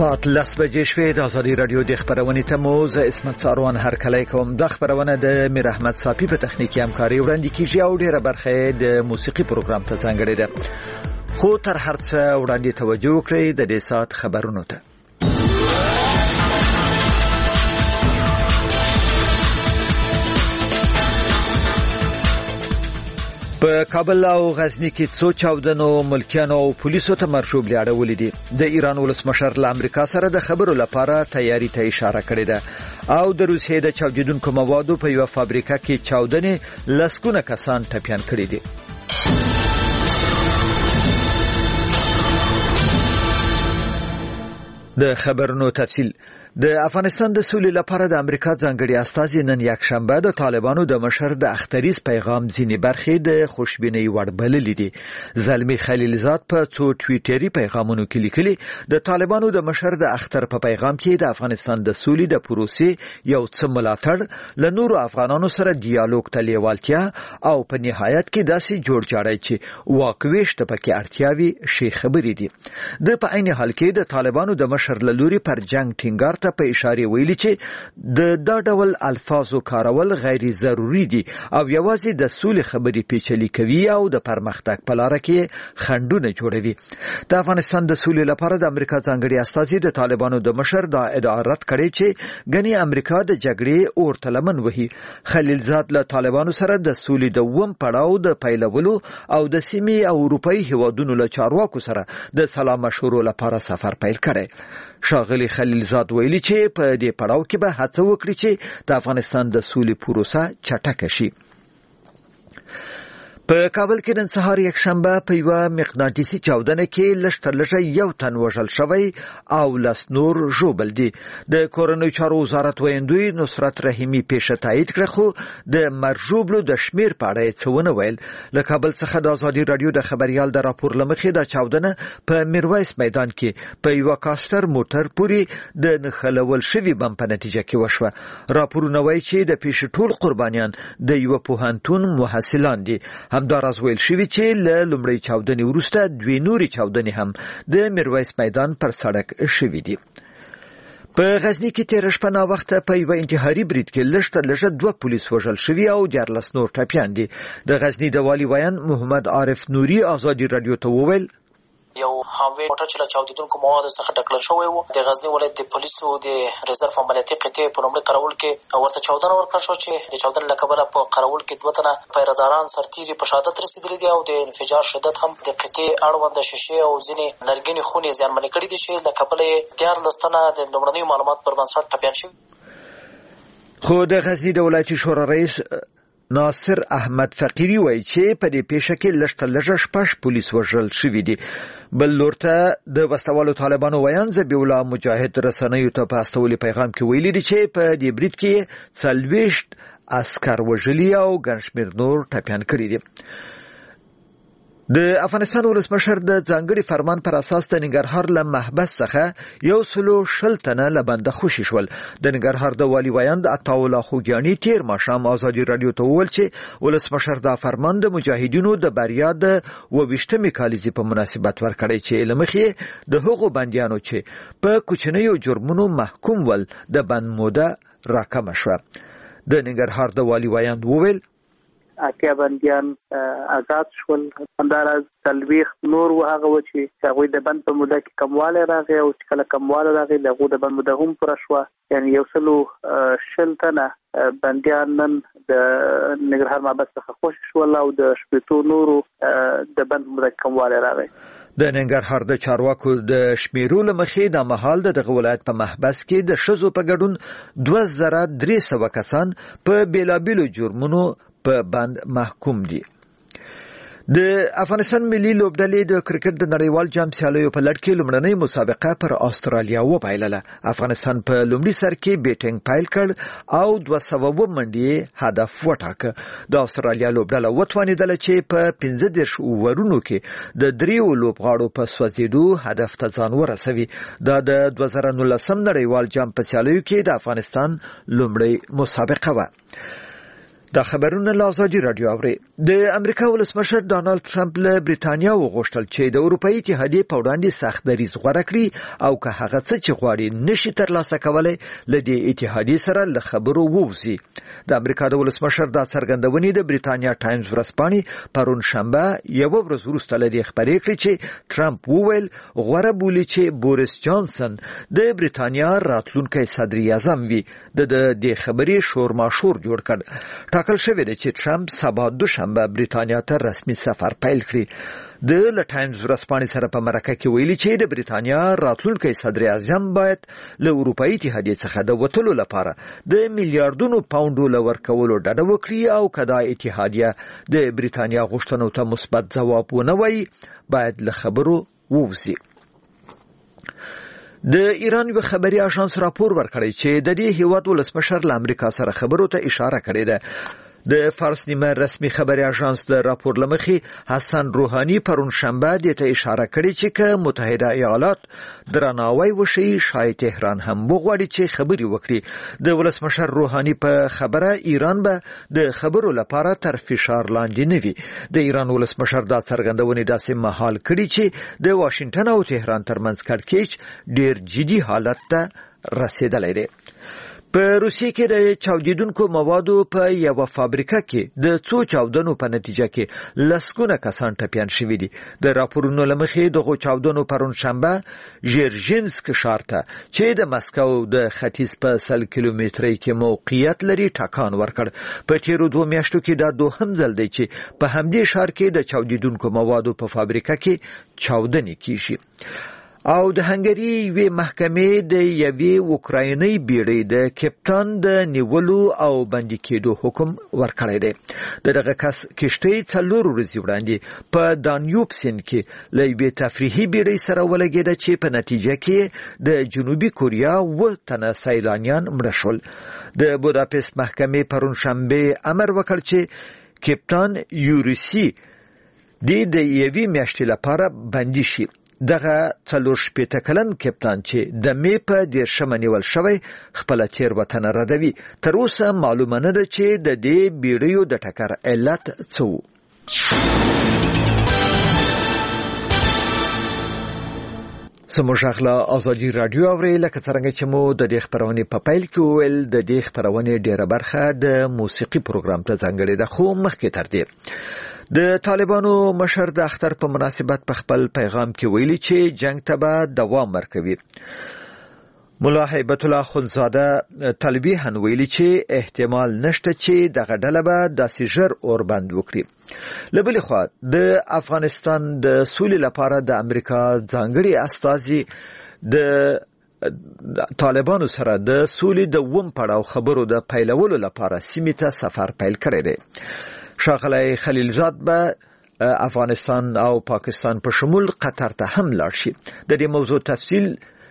ساعت 10 بجې شوې. د ازادي رادیو د خبرونې ته مو زه اسمت ساروان هرکلی کوم. د خبرونه د میر احمد صافي په تخنیکی همکاري وړاندې کیږي او ډیره برخه د موسیقي پروګرام ته ځانګړې ده. خو تر هر څه وړاندې توجه وکړئ د دې ساعت خبرونو ته. په کابل او غزنی کې څو چاودنو ملکیانو او پولیسو ته مرشوب لیاړولې دي. د ایران ولسمشر له امریکا سره د خبرو لپاره تیاری ته اشاره کړې ده او د روسیې د چاودیدونکو موادو په یو فابریکه کې چاودنې لسګونه کسان ټپیان کړي دي. د خبرونو تفصیل. د افغانستان د سولې لپاره د امریکا ځانګړي استازي نن یکشنبه د طالبانو د مشر د اختریز پیغام ځینې برخې د خوشبینۍ وړ بللې دي. زلمی خلیلزاد په څو ټویټري پیغامونو کې لیکلي د طالبانو د مشر د اختر په پیغام کې د افغانستان د سولې د پروسې یو څه ملاتړ له نورو افغانانو سره ډیالوګ ته لیوالتیا او په نهایت کې داسې جوړ جاړی چې واکويشت پکې اړتیاوي شي خبرې دي. د په عین حال کې د طالبانو د مشر له لوري پر جنگ ټینګار ته په اشاره ویلي چې د دا ډول الفاظو کارول غیر ضروري دي او یوازې د سولې خبرې پیچلې کوي او د پرمختګ په لار کې خنډونه جوړوي. د افغانستان د سولې لپاره د امریکا ځانګړي استازي د طالبانو د مشر د ادعا رد کړي چې غني امریکا د جګړې اور تلمن وهي. خلیلزاد له طالبانو سره د سولې د ووم پړاو د پیلولو او د سیمې او اروپאי هیوادونو له چارواکو سره د سلام مشورو لپاره سفر پیل کړي. ښاغلي خلیلزاد ویلي چې په دې پړاو کې به هڅه وکړي چې د افغانستان د سولې پروسه چټکه شي. په کابل کې نن سهار یکشنبه په یو مقناطیسي چاودنه کې لږ یو تن وژل شوی او لس نور ژوبل دي. د کورنیو چارو وزارت ویندوی نصرت رحیمی پیشه تایید کړ خو د مرژوبلو د شمیر په اړه څه ونه ویل. له کابل څخه د ازادي رادیو د خبريال د راپور لمخې د چاودنه په میرویس میدان کې په یو کاستر موټر پورې د نخلول شوی بم په نتیجه کې وشوه. راپورونه وایي چې د پیښې ټول قربانیان د یو پوهنتون محصلان دي. همداراز ویل شوی چې له لومړی چاودنې وروسته دوی نوري چاودنې هم د میرویس میدان پر سړک شوي دي. په غزنی کې تیر شپه نا وخت په یو انتحاري برید کې لږ 2 پولیس وژل شوي او 14 نور ټپیان دي. د غزنی د والی ویان محمد عارف نوري ازادي رادیو ته وویل یو هاوی موټر چې له چاودیدونکو موادو څخه ډکل شوی و. د غزنی ولایت د پولیسو د رزرف عملیاتي قطعې په لومړي قراول کې ورته چاودنه ورکړل شو چې د چاودنې له کبله په قراول کې 2 تنه پیرهداران سرتیري په شهادت رسېدلي دي او د انفجار شدت هم د قطعې اړونده شیشې او ځینې لرګینې خونې زیانمنې کړي دي چې له کبله یې 14 تنه د لومړنیو معلوماتو پر بنسټ ټپیان شوي. خو د غزنی د ولایتي شورا رئیس ناصر احمد فقیری وایي چې په دې پیښه کې لږ 6 پولیس وژل شوي دي. بل لورته د وسوالو طالبانو ویان ذبیح الله مجاهد رسنیو ته په استولي پیغام کې ویلي دي چې په دې برید کې 40 عسكر وژلي او ګڼ شمېر نور ټپیان کړي دي. د افغانستان ولسمشر د ځانګړي فرمان پر اساس د ننګرهار له محبس څخه 120 تنه له بنده خوشي شول. د ننګرهار د والی ویان د عطاالله خوګیاني تیر ماښام ازادي رادیو ته وویل چې ولسمشر دا فرمان د مجاهدینو د بریا د 22مې کالیزې په مناسبت ورکړی چې لمخې د هغو بندیانو چې په کوچنیو جرمونو محکوم ول د بند موده راکمه شوه. د ننګرهار د والی ویان وویل اتیا بندیان آزاد شول. همداراز 40 نور و هغه و چې هغوی د بند په موده کې کموالی راغی او چې کله کموالی راغی د هغو د بند موده هم پوره شوه. یعنې 120 تنه بندیان نن د ننګرهار محبس څخه خوشي شول او د 80 نورو د بند موده کموالی راغی. د ننګرهار د چارواکو د شمیرو لمخې د مهال دغه ولایت په محبس کې د ښځو په ګډون 2300 کسان په بیلابیلو جرمونو په بند محکوم دي. د افغانستان ملي لوبډلې د کرکټ د نړیوال جام سیالیو په لړ کې لومړنۍ مسابقه پر استرالیا وبایلله. افغانستان په لومړي سر کې بیټینګ پیل کړ او 200 منډې هدف وټاکه. د استرالیا لوبډله وتوانیدله چې په 15 اوورونو کې د 3 لوبغاړو په سوځېدو هدف ته ځان ورسوي. دا د 2019 نړیوال جام په سیالیو کې د افغانستان لومړۍ مسابقه وه. دا خبرونه له ازادي رادیو اوري. د امریکا ولسمشر ډانلډ ټرمپ له بریتانیا وغوښتل چې د اروپאי اتحادیې په وړاندې سخت دریځ غوره کړي او که هغه څه چې غواړي نشي ترلاسه کولای له دې اتحادیې سره له خبرو ووځي. د امریکا د ولسمشر دا څرګندونې د بریتانیا ټایمز ورځپاڼې پرون شنبه یو ورځ وروسته له دې خبرې کړې چې ټرمپ وویل غوره بولي چې بوریس جانسن د بریتانیا راتلونکی صدر اعظم وي. د دې خبرې شور ماشور جوړ کړ. ټاکل شوی دی چې ټرمپ سبا دوشنبه بریتانیا ته رسمي سفر پیل کړي. د ټایمز ورځپاڼې سره په مرکه کې ویلي چې د بریتانیا راتلونکی صدر اعظم باید له اروپאי اتحادیې څخه د وټلو لپاره د میلیارډونو پاونډو لور کولو ډډه وکړي او کدا اتحادیه د بریتانیا غوښتنو ته مثبت ځواب ونه وایي باید له خبرو ووځي. د ایران یو خبري اژانس راپور ورکړی چې د دې هیواد ولسمشر له امریکا سره خبرو ته اشاره کړې ده. د فارس نیمه رسمي خبري اژانس د راپور لمخې حسن روحاني پرون شنبه د ته اشاره کړې چې که متحده ایالات درناوی وشي شاید تهران هم وغواړي چې خبري وکړي. د ولسمشر روحاني په خبره ایران به د خبرو لپاره تر فشار لاندې نه وي. د ایران ولسمشر دا څرګندونې داسې مهال کړي چې د واشنگټن او تهران ترمنځ کړکېچ ډیر جدي حالت ته رسیدلی دی. په روسیې کې د چاودیدونکو موادو په یو فابریکه کې د څو چاودنو په نتیجه کې لسګونه کسان ټپیان شوي دي. د راپورونو له مخې دغو چاودنو پرون شنبه ژیرژینسک ښار ته چې د مسکو د ختیځ په 100 کیلومترۍ کې موقعیت لري ټکان ورکړ. په تیرو 2 میاشتو کې دا دوهم ځل دی چې په همدې ښار کې د چاودیدونکو موادو په فابریکه کې چاودنې کیږي. او د هنګری یوې محکمې د یوې اوکرایني بیړۍ د کپټان د نیولو او بندي کېدو حکم ورکړی دی. دغه کشتۍ 4 ورځې وړاندې په دانیوب سیند کې له یوې تفریحي بیړۍ سره ولګېده چې په نتیجه کې د جنوبي کوریا 7 تنه سیلانیان مړه شول. د بوداپست محکمې پرون شنبه امر وکړ چې کپټان یوریسی د یوې میاشتې لپاره بندي شي. دغه 40 کلن کپټان چې د می په 10 نیول شوی خپل تیروتنه ردوي. تر اوسه معلومه نه ده چې د دې بیړیو د ټکر علت څه و. زموږ غلا ازادي رادیو اوري لکه څنګه چې مو د دې خبرونه په پیل کې ویل د دې خبرونه ډیره برخه د موسیقي پروګرام ته ځانګړې ده. خو مخکې تر دې د طالبانو مشر د اختر په مناسبت په خپل پیغام کې ویلي چې جنگ ته به دوام ورکوي. مولا هیبت الله خنزاده طالبي هم ویلي چې احتمال نشته چې دغه ډله به داسې ژر اوربند وکړي. له بلې خوا د افغانستان د سولې لپاره د امریکا ځانګړي استازي د طالبانو سره د سولې د پړاو خبرو د پیلولو لپاره سیمې ته سفر پیل کړی دی. ښاغلی خلیلزاد به افغانستان او پاکستان په شمول قطر ته هم لاړ شي. د دې موضوع تفصیل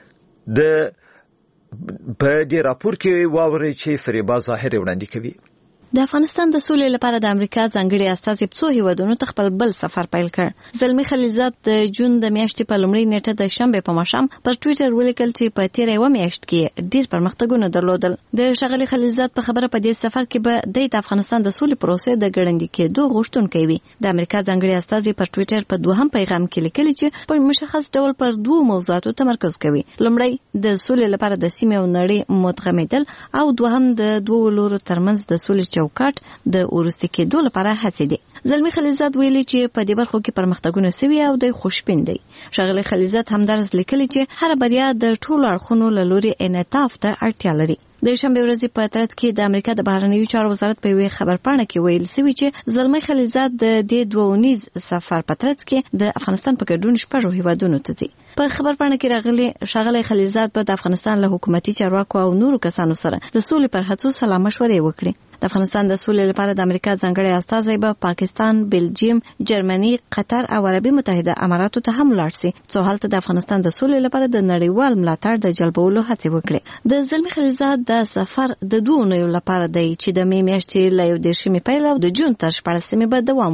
په دې راپور کې واورئ چې فریبا ظاهر وړاندې کوي. د افغانستان د سولې لپاره د امریکا ځانګړي استازي په څو هیوادونو ته خپل بل سفر پیل کړ. زلمی خلیلزاد د جون د میاشتې په لومړۍ نیټه د شنبه په ماښام پر ټوئیټر ولیکل چې په تیره یو میاشت کې ډیر پرمختګونه درلودل. د ښاغلي خلیلزاد په خبره په دې سفر کې به د افغانستان د سولې پروسې د ګړندي کېدو غوښتونکی وي. د امریکا ځانګړي استازي پر ټوئیټر په دوهم پیغام کې لیکلي چې په مشخص ډول پر 2 موضوعاتو تمرکز کوي. لومړی د سولې لپاره د سیمې او نړۍ متغمدل او دوهم د دوه لورو ترمنځ د سولې چوکاټ د ورسته کېدو لپاره هڅې دي. زلمی خلیلزاد ویلي چې په دې برخو کې پرمختګونه شوي او د خوشبین دي. ښاغلی خلیلزاد همدارس لیکلي چې هر بریا د ټولو اړخونو له لوري انعطاف ته اړتیا لري. د شنبه ورځې په ترڅ کې د امریکا د بهرنیو چارو وزارت په یوه خبرپاڼه کې ویل شوی چې زلمی خلیلزاد د دې 2 اونیز سفر په ترڅ کې د افغانستان په ګډون 6 هیوادونو ته ځي. په خبرپاڼه کې راغلي ښاغلی خلیلزاد په د افغانستان له حکومتي چارواکو او نورو کسانو سره د سولې پر هڅو سلا مشورې وکړي. د افغانستان د سولې لپاره د امریکا ځانګړي استازي به پاکستان، بلجیم، جرمني، قطر او عربي متحده اماراتو ته هم لاړ شي څو هلته د افغانستان د سولې لپاره د نړیوال ملاتړ د جلبولو هڅې وکړي. د زلمی خلیلزاد د سفر د 2 اونیو لپاره دی چې د می میاشتې له 10 پیل او د جون تر 14 به دوام وکړي.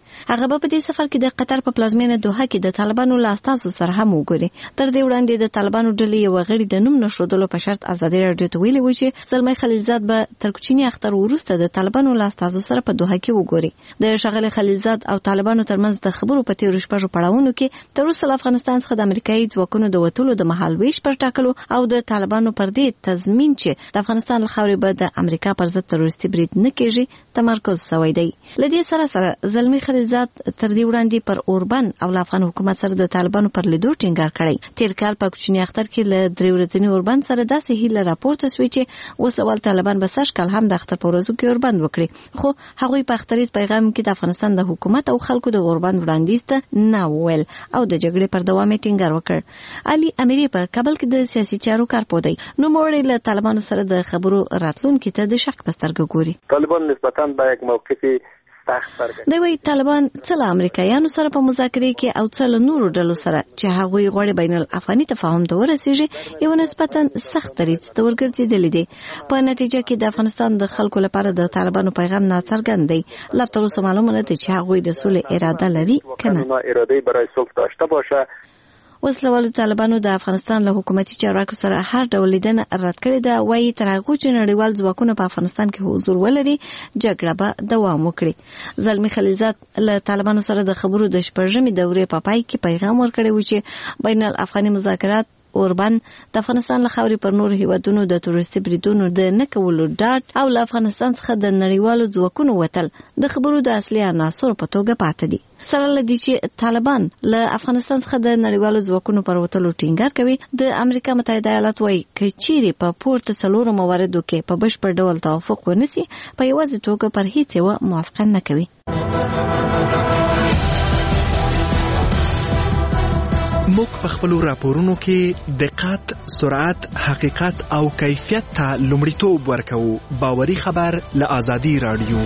هغه په دې سفر کې د قطر په پلازمینه دوحه کې د طالبانو له استازو سره هم وګوري. تر دې وړاندې د طالبانو ډلې یو غړي د نوم نشودلو په شرط ازادي رادیو ته ویلي و چې زلمی خلیلزاد به تر کوچنی اختر وروسته د طالبانو له استازو سره په دوحه کې وګوري. د ښاغلي خلیلزاد او طالبانو ترمنځ د خبرو په تیرو شپږو پړاوونو کې تر اوسه افغانستان څخه د امریکایي ځواکونو د وټولو د مهال ویش پر ټاکلو او د طالبانو پر دې تضمین چې د افغانستان له خاورې به د امریکا پر ضد تروریستي برید نه کېږي تمرکز شوی دی. لدې سره زلمی خلیلزاد تر دې وړاندې پر اوربن او افغان حکومت سره د طالبانو پر لیدو ټینګار کړی. تیر کال په کوچنی اختر کې له 3 ورځې اوربن سره داسې هیله راپورته شوې چې وسوال طالبان به سږ کال هم د اختر په ورځو کې اوربن وکړي، خو هغوی په اختریز پیغام کې د افغانستان د حکومت او خلکو د اوربن وړاندیز ته نه وویل او د جګړې پر دوام یې ټینګار وکړ. علي اميري په کابل کې د سیاسي چارو کارپوه دی. نو موږ له طالبانو سره د خبرو راتلونکي ته د شک په سترګه ګوري. طالبان نسبتاً به یک موقفی دی وی طالبان څه له امریکایانو سره په مذاکرې کې او څه له نورو ډلو سره چې هغوی غواړي بین الافغاني تفاهم ته ورسیږي یو نسبتاً سخت دریځ ته ورګرځېدلی دی. په نتیجه کې د افغانستان د خلکو لپاره د طالبانو پیغام ناڅرګند دی. لا تر اوسه معلومه نه ده چې هغوی د سولې اراده لري که نه. اراده برای صلح داشته باشه. وسلوالو طالبانو د افغانستان له حکومتي چارواکو سره هر ډول لیدنه رد کړې ده. وایي تر هغو چې نړیوال ځواکونه په افغانستان کې حضور ولري جګړه به دوام وکړي. زلمی خلیلزاد له طالبانو سره د خبرو د شپږمې دورې په پای کې پیغام ورکړی و چې بین الافغاني مذاکرات اوربن د افغانستان له خاورې پر نور هیوادونو د تروریستي بریدونو د نه کولو ډاډ او له افغانستان څخه د نړیوالو ځواکونو وتل د خبرو د اصلي عناصرو په توګه پاتې دي. سره لدی چې طالبان له افغانستان څخه د نړیوالو ځواکونو پر وتلو ټینګار کوي. د امریکا متحده ایالات وايي چې چیرې په پورته څلورو مواردو کې په بشپړ ډول توافق ونسی په یوازې توګه پر هیڅ یو موافقه نه کوي. موږ په خپل راپورونو کې دقت، سرعت، حقیقت او کیفیت ته لومړیتوب ورکوو. باوري خبر له آزادي رادیو.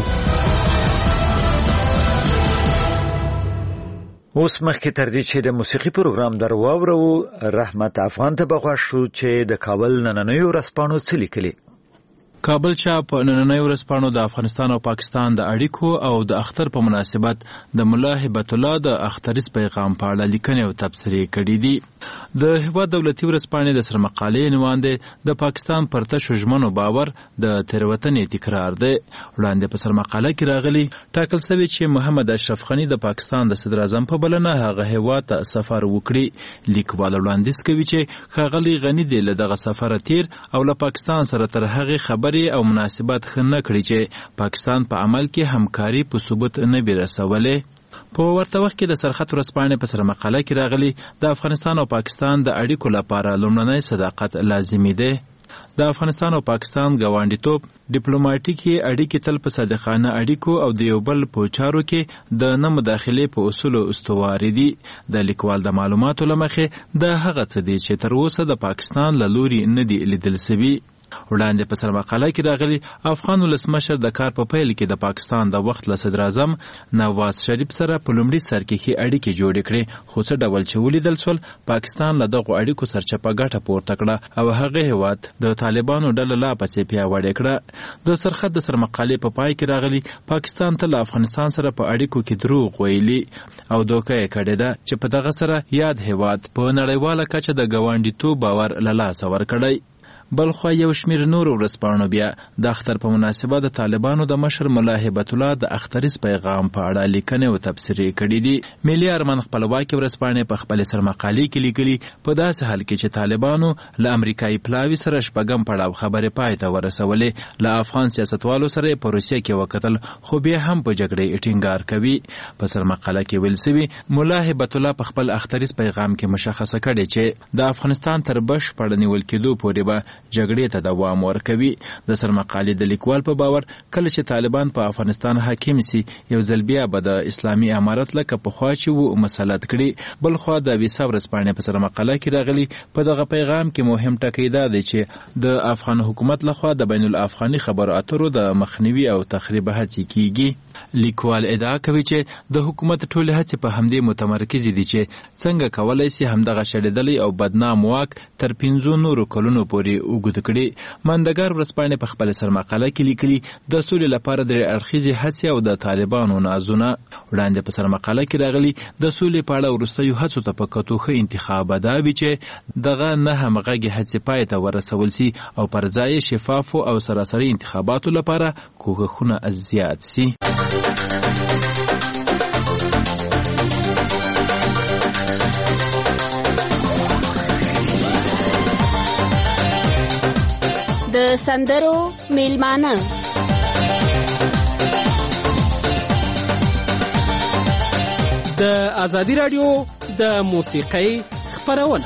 اوس مخکې تر دې چې د موسیقي پروګرام در واورو رحمت افغان ته بغواړ شو چې د کابل نننیو ورځپاڼو څه لیکلي. کابل چاپ نننیو ورځپاڼو د افغانستان او پاکستان د اړیکو او د اختر په مناسبت د ملا هبت الله د اختریز پیغام په اړه لیکنې او تبصرې کړې دي. د هیواد دولتي ورځپاڼې د سرمقالې عنوان د پاکستان پر تشو ژمنو باور د تېروتنې تکرار دی. وړاندې په سرمقاله کې راغلي ټاکل شوی چې محمد اشرف غني د پاکستان د صدر اعظم په بلنه هغه هیواد ته سفر وکړي. لیکوال وړاندیز کوي چې ښاغلي غني د له دغه سفر تیر او له پاکستان سره تر هغه خبرې او مناسبت خنه کړی چې پاکستان په عمل کې همکاري په ثبوت نه بیرسولې. په ورته وخت کې د سرخط ورځپاڼې په سرمقاله کې راغلي د افغانستان او پاکستان د اړیکو لپاره لومړنی صداقت لازمي دی. د افغانستان او پاکستان ګاونډیتوب ډیپلوماټیکي اړیکې تل په صادقانه اړیکو او د یو بل په چارو کې د نه مداخلې په اصولو استواري دي. د لیکوال د معلوماتو له مخې د هغه څه دي چې تر اوسه د پاکستان له لوري نه دي لیدل شوي. وړاندې په سرمقاله کې راغلي افغان ولسمشر د کار په پیل کې د پاکستان د وخت له صدر اعظم نواز شریف سره په لومړي سر کې اړیکې جوړې کړې، خو څه ډول چې ولیدل شول پاکستان له دغو اړیکو سرچپه ګټه پورته کړه او هغه هیواد د طالبانو ډله لا پسې پیاوړې کړه. د سرخط د سرمقالې په پای کې راغلي پاکستان ته له افغانستان سره په اړیکو کې دروغ ویلي او دوکه یې کړې ده چې په دغه سره یاد هیواد په نړیواله کچه د ګاونډیتوب باور له لاسه ورکړی. بلخوا یو شمیر نور ورځپاڼو بیا د اختر په مناسبت د طالبانو د مشر ملا هبت الله د اختریز پیغام په اړه لیکنې او تبصرې کړې دي. ملي ارمان خپلواکي ورځپاڼې په خپل سرمقالې کې لیکلي په داسې حال کې چې طالبانو له امریکایي پلاوي سره شپږم پړاو خبرې پای ته ورسولې. له افغان سیاستوالو سره په روسیه کې وکتل خو بیا هم په جګړې ټینګار کوي. په سرمقاله کې ویل شوي ملا هبت الله په خپل اختریز پیغام کې مشخصه کړې چې د افغانستان تر بشپړ نیول کېدو پورې به جګړې ته دوام ورکوي. د سرمقالې د لیکوال په باور کله چې طالبان په افغانستان حاکم سي یو ځل بیا به د اسلامي امارت لکه پخوا چې وو مسلط کړي. بلخوا د ویسا ورځپاڼې په سرمقاله کې راغلي په دغه پیغام کې مهم ټکی دا دی چې د افغان حکومت لخوا د بین الافغاني خبرو اترو د مخنیوي او تخریب هڅې کیږي. لیکوال ادعا کوي چې د حکومت ټول هڅې په همدې متمرکز دي چې څنګه کولای شي همدغه شړېدلی او بدنام واک تر 5 نورو کلونو پورې اوږد کړي. ماندګار ورځپاڼې په خپل سرمقاله کې لیکلي د سولې لپاره د اړخیزې هڅې او د طالبانو نازونه. وړاندې په سرمقاله کې راغلي د سولې په اړه وروستیو هڅو ته په کتو ښه انتخاب دا وي چې دغه نه همغږې هڅې پای ته ورسول سي او پر ځای شفافو او سراسري انتخاباتو لپاره کوښښونه زیات سي. د سندرو میلمانه د ازادي رادیو د موسیقۍ خپرونه.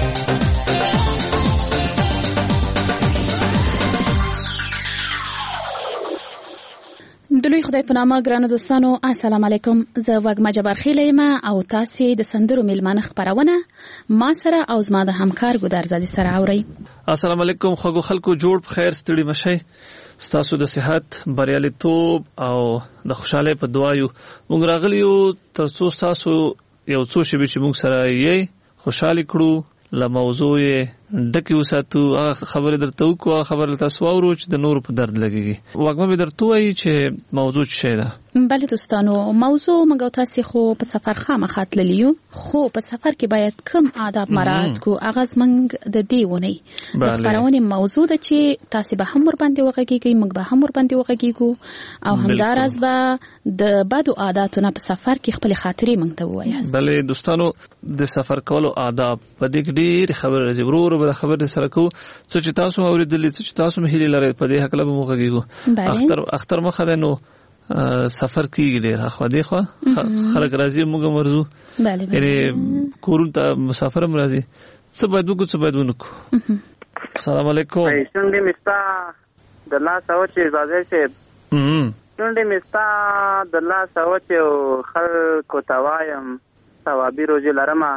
د لوی خدای په نامه ګرانو دوستانو السلام علیکم. زه وګما جبار خیل یم او تاسو د سندرو میلمانه خپرونه ما سره او زما د همکار ګودر زادي سره اوري. السلام علیکم خو خلکو جوړ په خیر ستړي مشي. ستاسو د صحت بریالیتوب او د خوشاله په دعایو موږ راغلیو ترڅو تاسو یو څو شی چې موږ سره یې خوشاله کړو له موضوع ډکی وساتو. هغه خبره درته وکړو، خبره تاسو اورو چې د نور په درد لګیږي. وګمه به درته وایي چې موضوع څه ده. بله دوستانو، موضوع موږ تاسو خو په سفر خامخا تللیو، خو په سفر کې باید کم آداب مراعات کو. هغه زمنګ د دې ونی د خبرونه موضوع ده چې تاسو به هم ور باندې وغږیږئ، موږ به هم ور باندې وغږیږو او همدارس به د بدو عادتونو په سفر کې خپل خاطرې موږ ته وایاست. بله دوستانو، د سفر کولو آداب په دې ډېر خبره راځي. ورور به خبره سره کو څه چې تاسو اوریدلې، څه چې تاسو مهلي لرئ په دې حق له موږ وغږیږو. اختر مخه ده نو سفر کیږي ډیر اخوا دی خو خلک راځي موږ مرزو یعنی کورون ته مسافر هم راځي. څه باید وکړو څه باید ونکړو. السلام علیکم. شونډې مستا د لاس او چې اجازه شه شونډې مستا د لاس او چې خلکو توایم ثوابي روزي لرمه.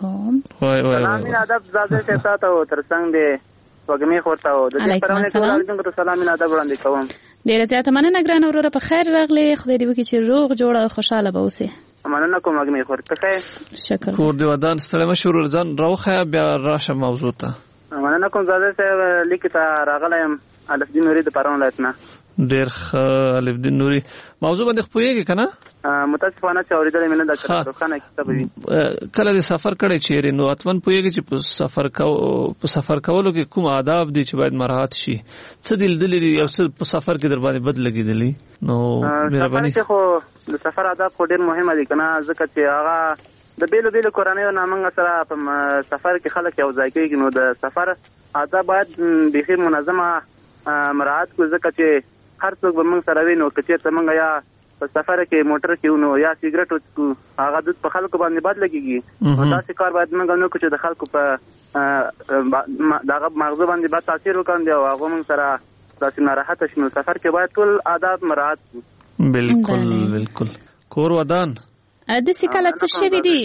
وای وای سلام ادب اجازه شه تاسو ترڅنګ دی وګمې خورته و د دې پرونه ټول سلام ادب وړاندې کوم. ډیره زیاته مننه ګران وروره، په خیر راغلی. خدای دې وکړي چې روغ جوړ او خوشاله به اوسې. مننه کوم وګمې خورته خیر. شکر. کور دی ودان ستړي مشور ځان راوخه بیا راشه موضوع ته. مننه کوم زاده صاحب لیکته راغلایم الف دین نوري د پرون لاتنه. ډیر الف دین نوري موضوع باندې خپويږي کنه. متاسفانه چې اوریدل مینه د کتابخانه کتاب وی کله د سفر کړي چیرې نو اتمن پويږي چې په سفر کولو کې کوم آداب دي چې باید مراعات شي. څه دلدلې یو څه په سفر کې در باندې بد لګیدلی نو مهرباني. خو د سفر آداب خو ډیر مهمه دي کنه، ځکه چې هغه د بیلو بیلو کورنیو نامنګ سره په سفر کې خلک یو ځای کېږي. نو د سفر آداب باید بخیر منظمه مراعات کو، ځکه چې هر څوک به موږ سره وینو چې ته موږ یا په سفر کې موټر کې ونو یا سیګریټ وڅکو، هغه د په خلکو باندې بد لګيږي. نو تاسو کار باید موږ نو چې د خلکو په دغه مغزو باندې بد تاثیر وکړي او هغه موږ سره تاسو ناراحت شي. نو سفر کې باید ټول آداب مراعات کو. بالکل بالکل. کور ودان د سکاله څه شوی دی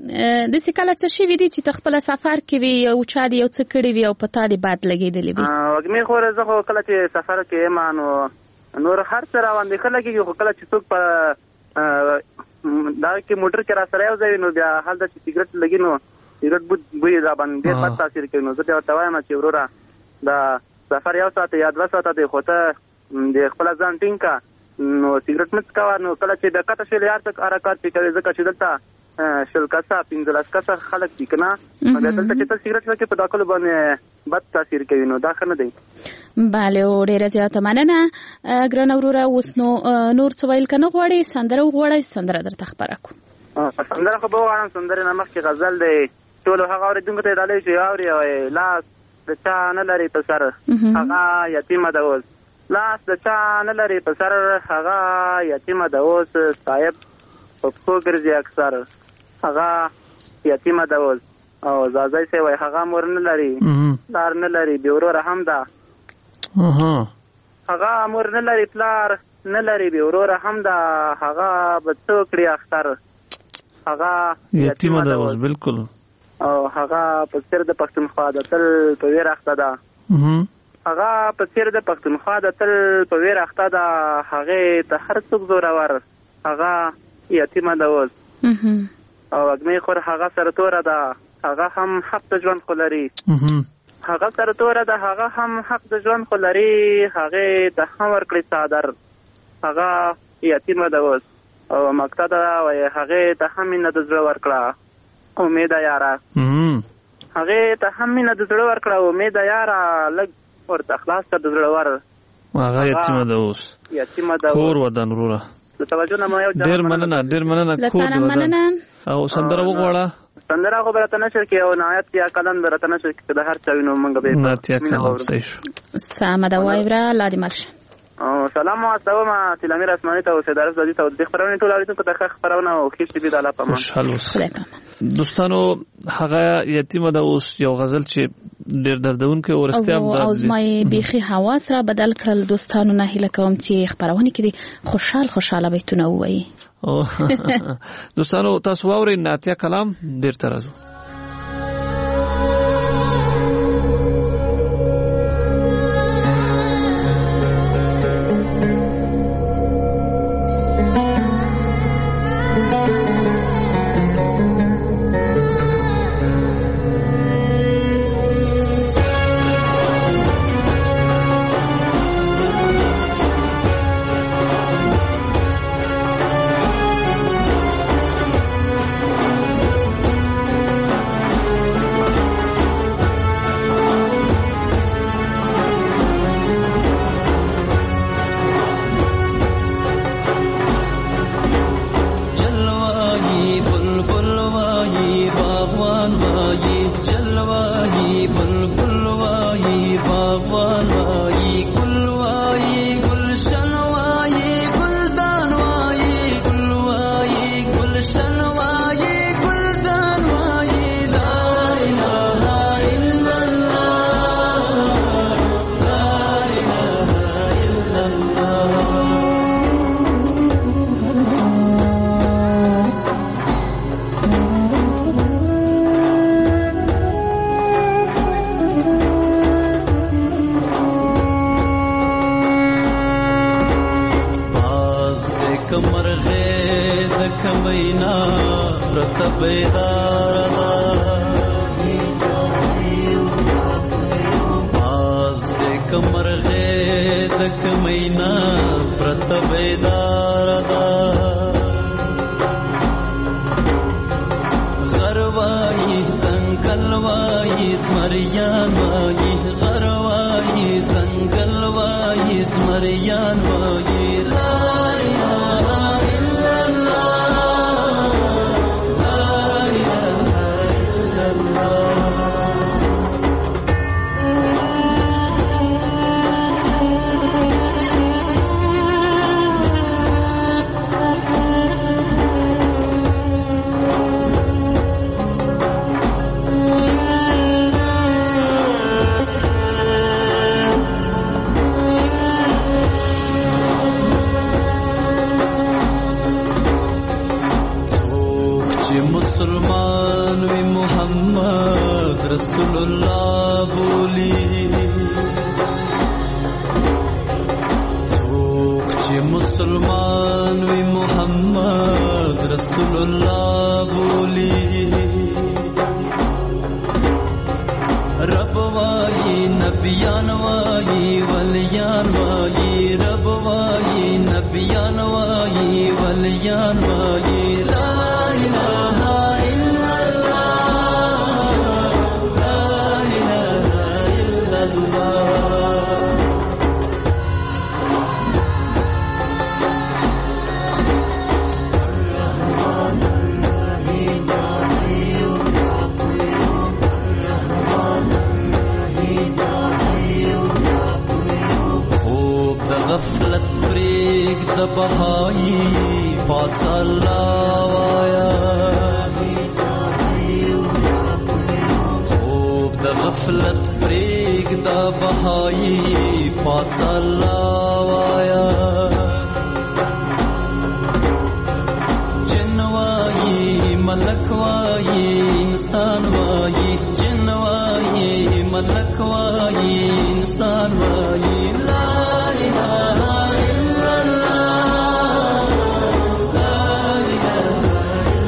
چې خپل سفر کې وي او چا دی یو څه کړی وي او پتا دی باد لګیدلی وي. وګمې خو زه خو کله چې سفر کې مانو نور هر څه راوندې کله کې خو کله چې څوک په دا کې موټر کې را سره یو ځای نو بیا حال د سیګریټ لګي نو سیګریټ بوی دا باندې په تاثیر کوي. نو زه ته وایم چې وروره دا سفر یو ساعت یا 2 ساعت دی خو ته د خپل ځان ټینګه نو سیګریټ مت کاوه. نو کله چې د کته شل یار تک حرکت کوي ځکه چې دلته شل کاسه 15 کاسه خلک دي کنه، نو دلته چې ته سیګریټ وکې په داخلو باندې بد تاثیر کوي. نو دا خنه دی. bale او ډیره زیاته مننه ګران وروره. اوس نو نور څه ویل کنه غواړي سندره وغواړي سندره درته خبره کو. سندره خو به وغواړم. سندره نمخ کې غزل دی ټول هغه اوریدونکو ته ډالۍ شي اوري او لاس د چا نه لري په سر هغه یتیمه ده اوس. لاس د چا نه لري په سر هغه یتیمه ده اوس. صاحب په خو ګرځي اکثر هغه یتیمه ده اوس. او زازای سي وای هغه مور نه لري پلار نه لري بیورور هم ده. هغه مور نه لري پلار نه لري بیورور هم ده. هغه به څوکړي اختر هغه یتیمه ده اوس. بالکل. او هغه په سر د پښتونخوا د تل په ویر اخته ده. هغه په سر د پښتونخوا د تل په ویر اخته ده. هغه ته هر څوک زورور هغه یتیمه ده اوس. او اګمې خور هغه سره توره ده. هغه هم حق ژوند خلري هغه سره توره ده، هغه هم حق د ژوند خو لري، هغه د هم ورکړي څادر، هغه یتیمه ده اوس او مقصد او هغه ته هم نه د زړه ورکړه امید یاره، هغه ته هم نه د زړه ورکړه امید یاره، لګ ورته خلاص کړ د زړه ور، هغه یتیمه ده اوس، یتیمه ده کور ودان وروره. توجه نه ما یو ډیر مننه کور ودان او سندره وغواړه. سندره خو برته نشر کې او نهایت یا کلم برته نشر کې د هر چا وینو منګه به نهایت یا کلم صحیح شو. سلام دا وایبرا لادي مرشه او سلام او ما تلامیر اسماني ته او سیدارف زدي ته د خبرونه ټول اړیکو ته خبرونه او خېټ دې د الله په امان. خوشاله اوسئ دوستانو. هغه یتیمه ده اوس یو غزل چې ډیر دردونکې او اختیام ده او زما بيخي حواس را بدل کړل. دوستانو نه هیله کوم چې خبرونه کې خوشاله بیتونه وایي. دوستانو تاسو واورئ ناتیا کلام ډیر ترازو.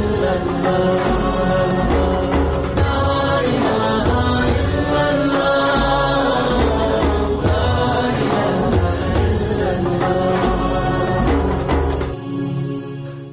La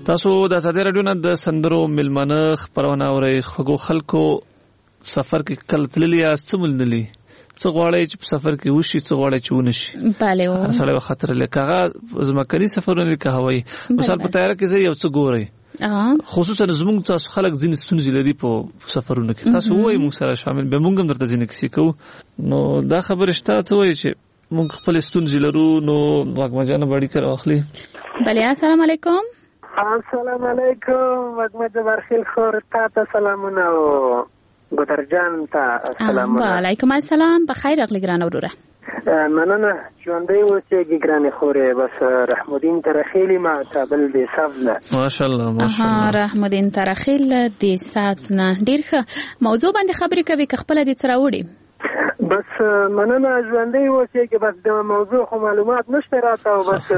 تاسو د آزادي رادیو نه د سندرو ملمنه خبرونه اورئ. خو خلکو سفر کې کله تللی یا څملنلی څه غواړي چې په سفر کې وشي څه غواړي چې ونشي. bale و هر سړی خطر لکه زمکني سفرونه کې هوایي مثال په تیار کې زه یو څه ګوري خصوصا زموږ تاسو خلک ځین ستونزې لري په سفرونو کې تاسو وایي موږ سره شامل به موږ هم درته ځین کیسې کوو. نو دا خبره شته څه وایي چې موږ خپل ستونزې لرو نو واګمجانه باندې کار واخلي. bale السلام علیکم. السلام علیکم واګمجه برخیل خور تا سلامونه او ګدرجان ته سلامونه. وعلیکم السلام بخیر راغلی ګران وروره. مننه ژوندۍ اوسې ګرانې خورې بس رحمدین ترخیلی ما کابل د سبزه. ماشاءالله ماشاءالله. رحمدین ترخیل د سبزه ډیر ښه موضوع باندې خبرې کوي که خپل دې تر وړي. بس مننه ژوندۍ اوسې کې بس د موضوع خو معلومات نشته راته او بس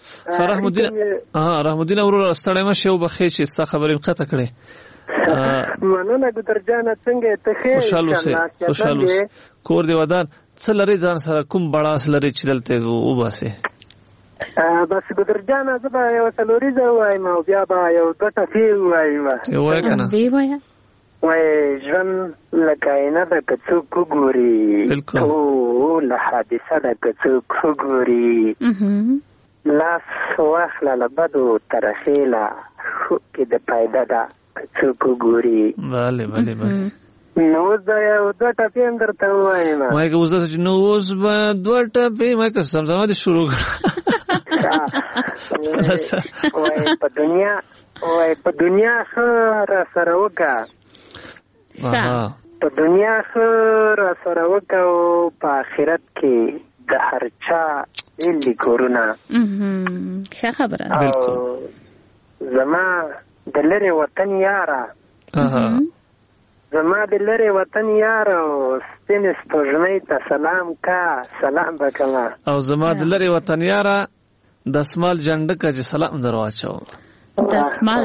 رحمدین وروره ستړی مشه او بخې چې څه خبرې قطع کړې. مننه ګدرجان څنګه ته خیر خوشاله اوسې کور دی ودان څه لري ځان سره کوم بڑاس لري چې دلته و باسه. بس ګدرجان زه به یو څلوريزه وایم او بیا به یو دوه فی وایم. وای کنه وای ژوند لکه نه د کڅوک ګوري ټول حادثه د کڅوک ګوري لاس واخله لبدو ترخیله کې د پایده ده کڅوک ګوري. bale bale bale. نو دا یو دوه ټپې هم درته وایم. وای که اوس چې نو اوس به دوه ټپې ما که سمزما دې شروع کړه. وای په دنیا ښه را سره وکړه په دنیا ښه را سره وکړه او په آخرت کې د هر چا ایلي کورونه. ښه خبره او زما د لرې وطن یاره زما د لرې وطن یاره او سپینې سپوږمۍ ته سلام کا سلام به کومه او زما د لرې وطن یاره د اسمال جنډکه چې سلام در واچو. د اسمال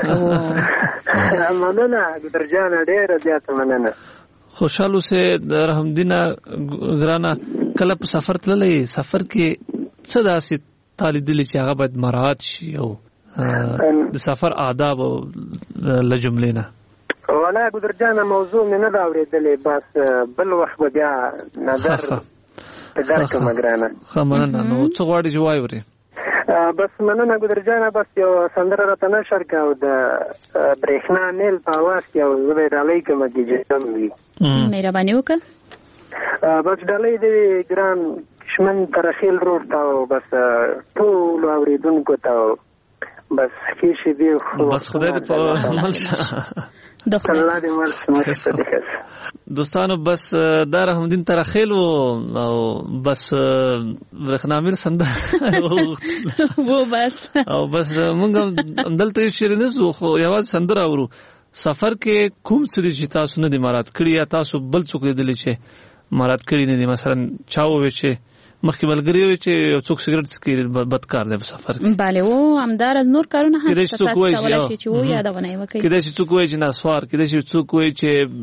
جنډکه مننه ګدرجانه ډېره زیاته مننه. خوشحال اوسې د رحمدینه ګرانه. کله په سفر تللی سفر کې څه داسې تا لیدلي چې هغه باید مراعات شي او د سفر آداب او له جملې نه؟ ولا ګدرجانه موضوع مې نه ده اورېدلې بس بل وخت به بیا نظر په درکړم ګرانه. ښه مننه. نو څه غواړې چې وایې بس مننه ګدرجانه بس یو سندره راته نشر کړه او د برېښنا نیل په اواز کې او زه به یې ډالۍ کړم چې جسم وي. مهرباني وکړه. بس ډالۍ دې ګران شمن ترخیل روډ ته او بس ټولو اورېدونکو ته بس کېشي دی بس خدای دې په عمل شه. الله دې مرسته وکړي. دوستانو بس دا رحمدین ترخیل او بس برخنامل سندره وو بس او بس موږ دلته شیرینه زو خو یوازې سندره اورو. سفر کې کوم څه چې تاسو نه دي مراد کړی یا تاسو بل څوک لیدلی چې مراد کړی نه دي مثلا چاو وي چې مخکې ملګری وي چې څوک سیګریټ څکي بدکار دی په سفر کې. bale و همدار نور کارونه هم تاسو کولای شئ چې و یادونه وکړئ. کله چې څوک وایي چې نسوار کله چې څوک وایي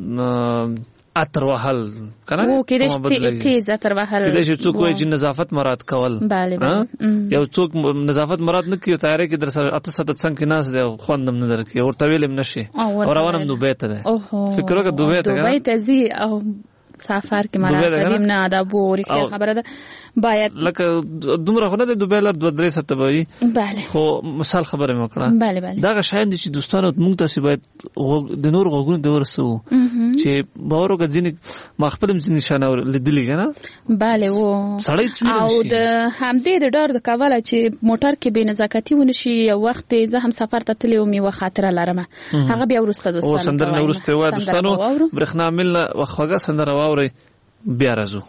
چې اتر وهل کنه و کله چې تیز اتر وهل کله چې څوک وایي چې نظافت مراد کول. یو څوک نظافت مراد نه کوي تیارې کې در سره اته سات څنګه ناس دی خوندم نه درکې ورته ویلم نشي او روانم دوبه ته ده فکر وکړه دوبه ته زی او سفر کې مراد کریم نه آداب او رښتیا خبره ده باید لکه دومره خو نه د دوبه لار 2-3 ساعت به bale خو مثال خبره مې وکړه. دا غشاین دي چې دوستانو موږ تاسو باید د نور غوګونو د ورسو چې باور وکړي ځینې مخبلم ځینې نشانه لیدلې کنه bale و او د همدې د ډار د کاواله چې موټر کې بې نزاکتی ونشي یو وخت زه هم سفر ته تللی وم یو خاطره لرم هغه بیا ورسته دوستانو او سندر نه ورسته و دوستانو برخنا مل وخوګه سندر واوري بیا راځو.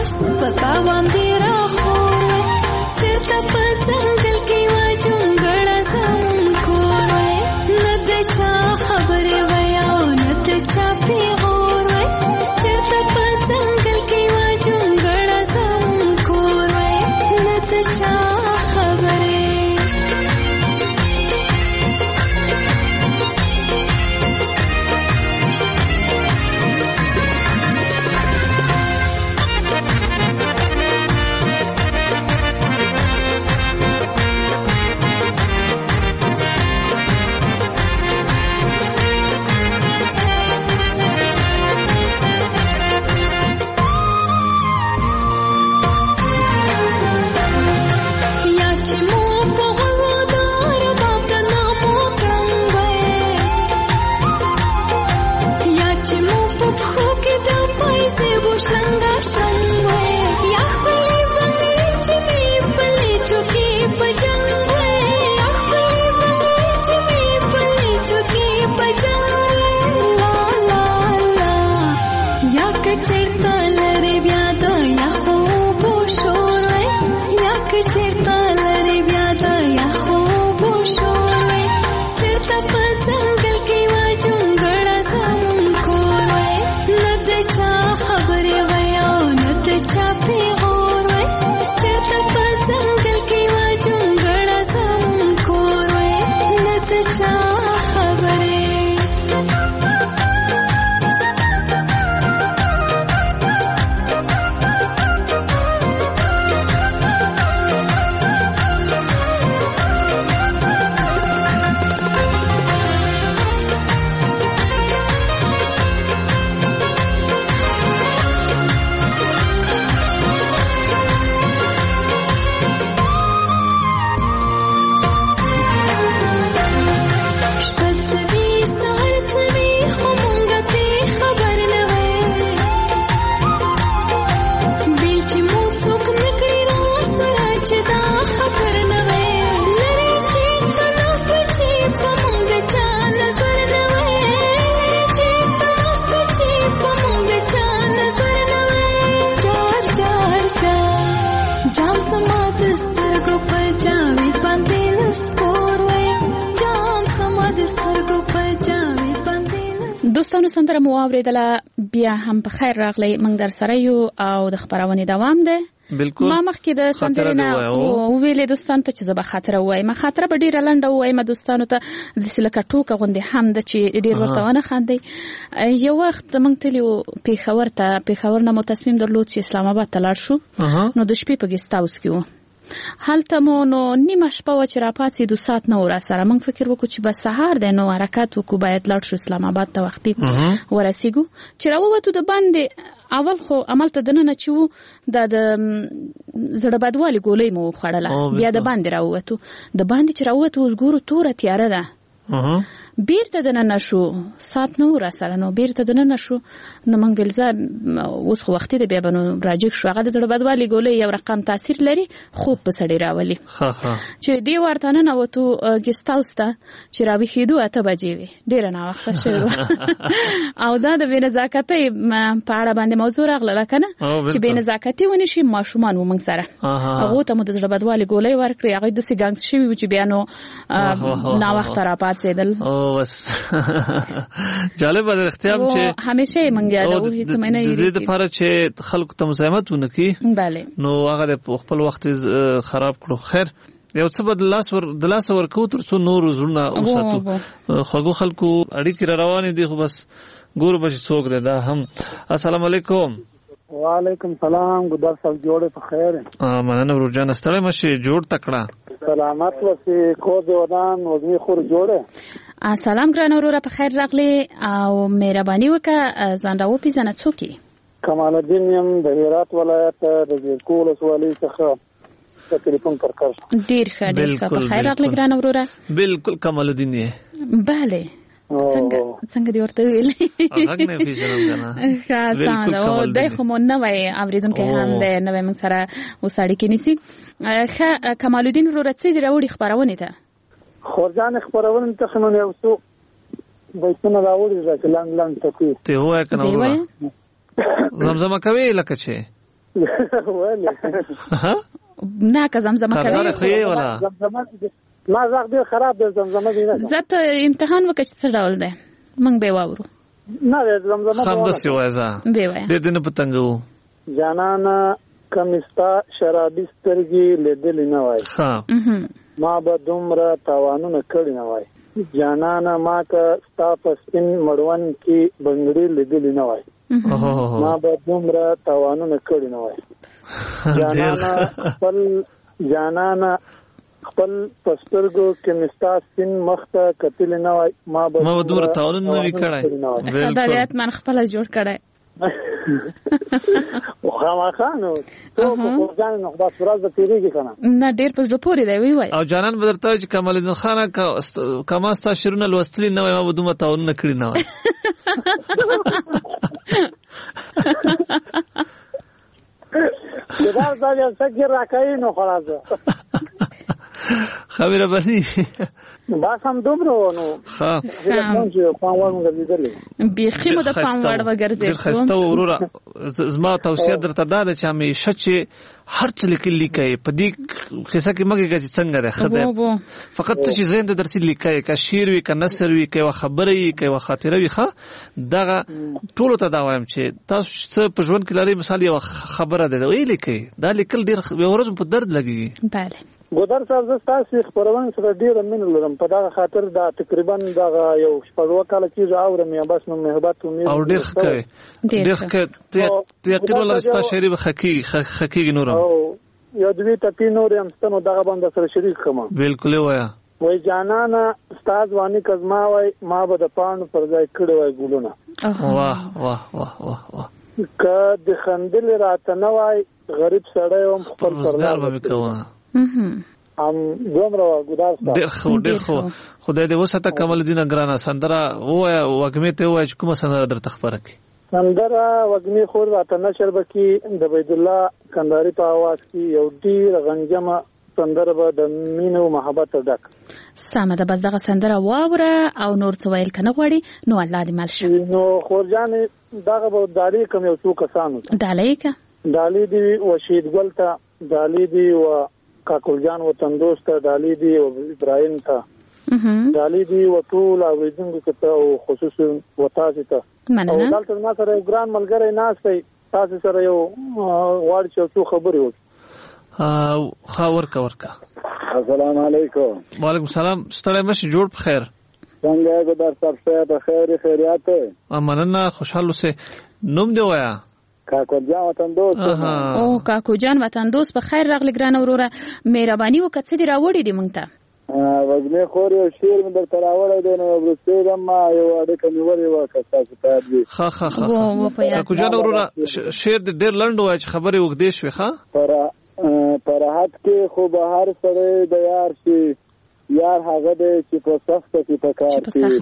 لاس پتا باندې راخور چرته په ځنګل کې وا جونګړه زمون کور نه د چا خبرې ویا نه د چا پیغور چرته په ځنګل کې وا جونګړه زمون کور نه د چا خبرې دوستانو سندره مو اوریدله بیا هم په خیر راغلی موږ در سره یو او د خبرونه دوام ده بالکل ما مخکې د سندره نه ویلې دوستانو ته چې زه به خاطره وایم خاطره به ډیره لنډه وایم دوستانو ته د سلکه ټوکه غوندې هم د چې ډیر ورته ونه خاندي یو وخت موږ تلو پیښور نه مو تصمیم درلود چې اسلام آباد ته لاړ شو نو د شپې په ګیسټ هاوس کې وو هلته مو نو نیمه شپه و چې راپاتېدو ساعت نه ور سره موږ فکر وکړو چې بس سهار دی نو حرکت وکړو باید لاړ شو اسلام آباد ته وختي ورسېږو چې راووتو د باندې اول خو عملته دننه چې وو د زړه بدوالي ګولۍ مو خوړله بیا د باندې راووتو د باندې چې راووتو اوس ګورو توره تیاره ده بیرته دننه شو ساعت نه ور سره نو بیرته دننه شو نو موږ ولزا اوس خو وختي د بیا بنو راجیک شو هغه د زړه بدوالي ګولۍ یو رقم تاثیر لري خوب په سړی راولي چې دی ورته نه وته ګیسټ هاوس ته چې راوي خېدو اته بجې وي ډیر نه وخت شو او دا د بنزاکتۍ په اړه باندې موضوع راغله کنه چې بنزاکتۍ ونی شي ماشومان و موږ سره هغه ته مو د زړه بدوالي ګولۍ ورکړي هغه د سیګانګ شوی چې بیا نو نا وخت را پاتېدل بس جالب ده اختیار چې همیشه مونږ یادو هیڅ معنی نه لري د لپاره چې خلکو ته مزاحمت ونکړي bale نو هغه په خپل وخت خراب کړو خیر یو څه بد لاس ورکو تر څو نور زړه اوساتو خوګو خلکو اړیکې روانې دي خو بس ګور به څوک ده دا هم السلام علیکم وعلیکم سلام ګدار صاحب جوړه په خیر مننه ورجان ستړی مشه جوړ تکړه سلامت وسی کو ودان وزنی خور جوړه سلام ګران وروره په خیر راغلی او مهرباني وکړه ځان راو پیژنه څوک کمال الدین يم د هرات ولایت د کول سوالي څخه ټلیفون پر کار ډیر ښه په خیر راغلی ګران وروره بالکل کمال الدین یې bale څنګه دی ورته ویل هغه نه پیژنم کنه خاصه او دای خو مونږ نه وای اوریدونکو هم د نوې موږ سره وساړي کې نسی کمال الدین وروره څه دی راوړي خبرونه ته خورجان خبرونه ته خمن یو څو بيتونه راوړي چې لاند ته ته وای کنه زمزمه کوي لکه چې ولې ها نه که زمزمه کوي خو ولا ما زغ ډیر خراب دی زمزمه دی نه زت امتحان وکړ څه ډول دی موږ به واورو نه زمزمه خام د سی وایزا به وای د دې نه پتنګو جانانا کمستا شرابي سترګي لیدل نه وای ها ما به دومره تاوانونه کړی نه وای جانانا ما که ستا په سپین مړوند کې بنګړي لیدل نه وای ما به دومره تاوانونه کړی نه وای جانانا خپل پسترګو کې مستا سپین مخته کتل نه وای ما به دومره تاوانونه نه کړی خدایت من خپل جوړ کړی خامخانو ته په ځان نو بس ورځ د تیریږي کنه نه ډیر په زړه پورې دی وی او جانان بدرته چې کمال الدین خان کماستا شیرونه لوستلی نه وای ما دومره تاون نه کړی نه وای دا ځای څنګه راکای نو خلاص خبره بني با سم دومره نو ها بیخي مو د پام وړ وګرځي خسته وروره زما توصیه درته ده چې همیشه چې هر څه لیکي په دې قصه کې مګه چې څنګه ده خدای فقط چې زین د درسي لیکي کا شعر وی کا نثر وی کا خبره وی کا خاطره وی ښه دغه ټولو ته دا وایم چې تاسو په ژوند کې لري مثال یو خبره ده وی لیکي دا لیکل ډیر ورځ په درد لګي bale ګودر صاحب زه تاسو خبرونه سره ډیر مینه لرم په دا خاطر دا تقریبا دا یو شپږ کال کې اورم یا بس نو مهربات امید او ډیر ښه ته یقین ولا ستا شعر به حقیقي نور او یو دوی ته نور هم ستنو دغه باندې سره شریک کوم بالکل وایا وای جانانا استاد وانی کزما وای ما به د پاڼو پر ځای کړو وای ګلونه واه واه واه واه که د خندل راته نه وای غریب سړی هم خپل روزګار به کوه دومره ګدار ډېر خو خدای دې وساته کمال الدین ګرانا سندره وای وګمه ته وای چې کومه سندره درته خبره کی سندره وګمه خور راته نشر بکی د بيد الله کندهاري په आवाज کې یو ډیر غنجمه سندره به د مینو محبت ډک سمه ده بس دغه سندره واوره او نور څه ویل کنه غوړي نو الله دې مل شي نو خورجان دغه به دالي کوم یو څو کسانو دالي دی وشید ګل ته دالي دی و کاکل جان وطن دوست دالي دی او ابراهيم ته دالي دی و ټول اوریدونکو ته او خصوصا وتاسو ته او دلته ما سره ګران ملګری ناشته تاسو سره یو واړ چې خبرې وکړو خاور کا السلام علیکم وعلیکم السلام ستړی مشه جوړ په خیر څنګه ګدار صاحب ته خیر خیریات مننه خوشاله سه نوم دی وایا کاکو جان وطن دوست او کاکو جان وطن دوست په خیر راغلی ګران وروره مهرباني وکړه چې دی راوړی دی مونږ ته وګمه خور یو شعر مې درته راوړی دی نو ورسته ما یو اړیکه نیولې و که تاسو ته دی ها کاکو جان وروره شعر د ډیر لنډ وای چې خبرې وګدې شوې ښه پر حد کې خو به هر سره د یار شي یار هغه دی چې په سخته کې پکار